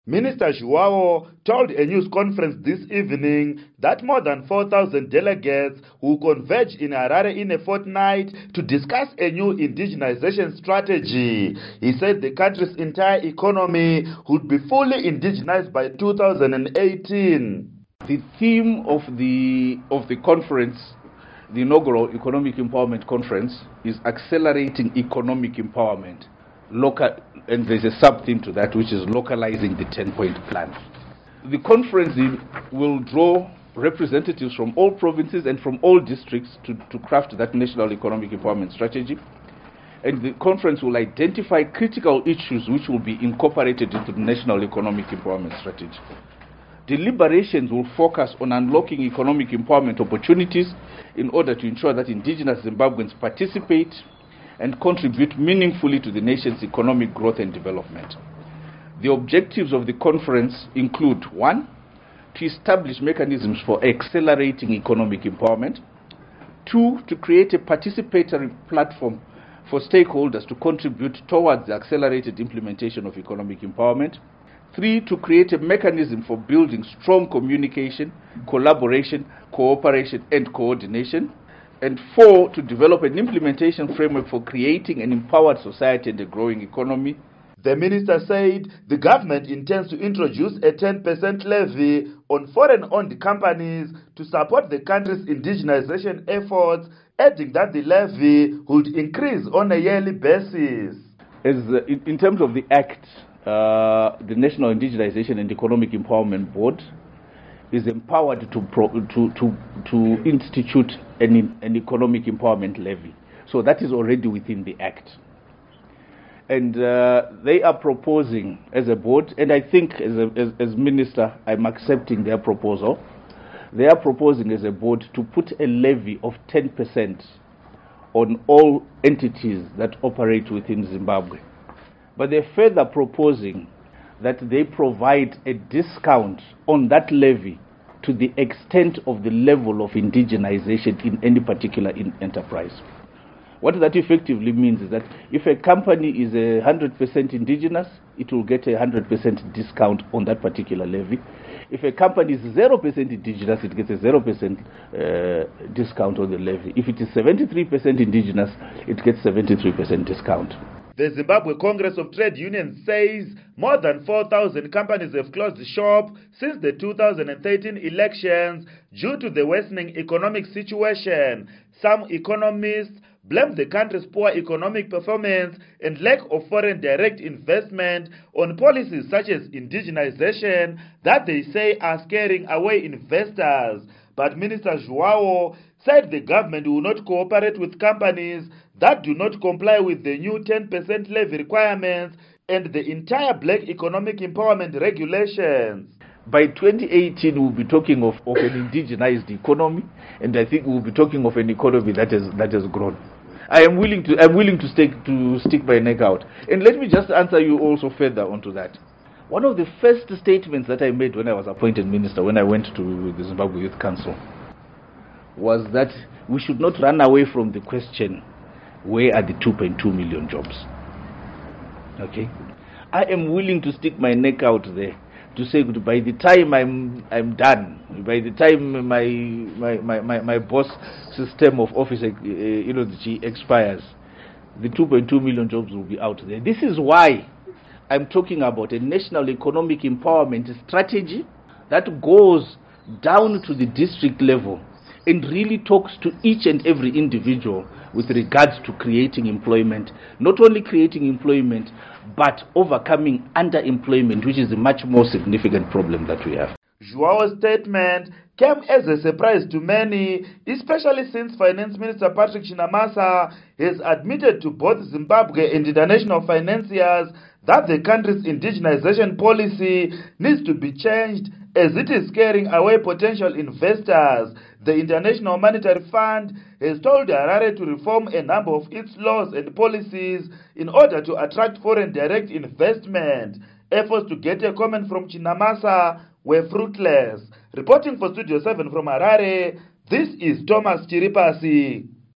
Minister João told a news conference this evening that more than 4,000 delegates will converge in Harare in a fortnight to discuss a new indigenization strategy. He said the country's entire economy would be fully indigenized by 2018. The theme of the conference, the inaugural Economic Empowerment Conference, is accelerating economic empowerment. And there's a sub-theme to that, which is localizing the 10-point plan. The conference will draw representatives from all provinces and from all districts to craft that national economic empowerment strategy. And the conference will identify critical issues which will be incorporated into the national economic empowerment strategy. Deliberations will focus on unlocking economic empowerment opportunities in order to ensure that indigenous Zimbabweans participate and contribute meaningfully to the nation's economic growth and development. The objectives of the conference include: 1, to establish mechanisms for accelerating economic empowerment; 2, to create a participatory platform for stakeholders to contribute towards the accelerated implementation of economic empowerment; 3, to create a mechanism for building strong communication, collaboration, cooperation, and coordination; and 4, to develop an implementation framework for creating an empowered society and a growing economy. The minister said the government intends to introduce a 10% levy on foreign-owned companies to support the country's indigenization efforts, adding that the levy would increase on a yearly basis. In terms of the Act, the National Indigenization and Economic Empowerment Board is empowered to institute an economic empowerment levy. So that is already within the Act. And they are proposing as a board, and I think as minister, I'm accepting their proposal. They are proposing as a board to put a levy of 10% on all entities that operate within Zimbabwe. But they're further proposing that they provide a discount on that levy to the extent of the level of indigenization in any particular enterprise. What that effectively means is that if a company is 100% indigenous, it will get a 100% discount on that particular levy. If a company is 0% indigenous, it gets a 0% discount on the levy. If it is 73% indigenous, it gets 73% discount. The Zimbabwe Congress of Trade Unions says more than 4,000 companies have closed shop since the 2013 elections due to the worsening economic situation. Some economists blame the country's poor economic performance and lack of foreign direct investment on policies such as indigenization that they say are scaring away investors. But Minister João said the government will not cooperate with companies that do not comply with the new 10% levy requirements and the entire black economic empowerment regulations. By 2018, we'll be talking of an indigenized economy, and I think we'll be talking of an economy that has grown. I'm willing to stick my neck out. And let me just answer you also further onto that. One of the first statements that I made when I was appointed minister, when I went to the Zimbabwe Youth Council, was that we should not run away from the question, where are the 2.2 million jobs? Okay? I am willing to stick my neck out there to say by the time I'm done, by the time my boss system of office expires, the 2.2 million jobs will be out there. This is why I'm talking about a national economic empowerment strategy that goes down to the district level and really talks to each and every individual with regards to creating employment, not only creating employment, but overcoming underemployment, which is a much more significant problem that we have. João's statement came as a surprise to many, especially since Finance Minister Patrick Chinamasa has admitted to both Zimbabwe and international financiers that the country's indigenization policy needs to be changed as it is scaring away potential investors. The International Monetary Fund has told Harare to reform a number of its laws and policies in order to attract foreign direct investment. Efforts to get a comment from Chinamasa were fruitless. Reporting for Studio 7 from Harare, this is Thomas Chiripasi.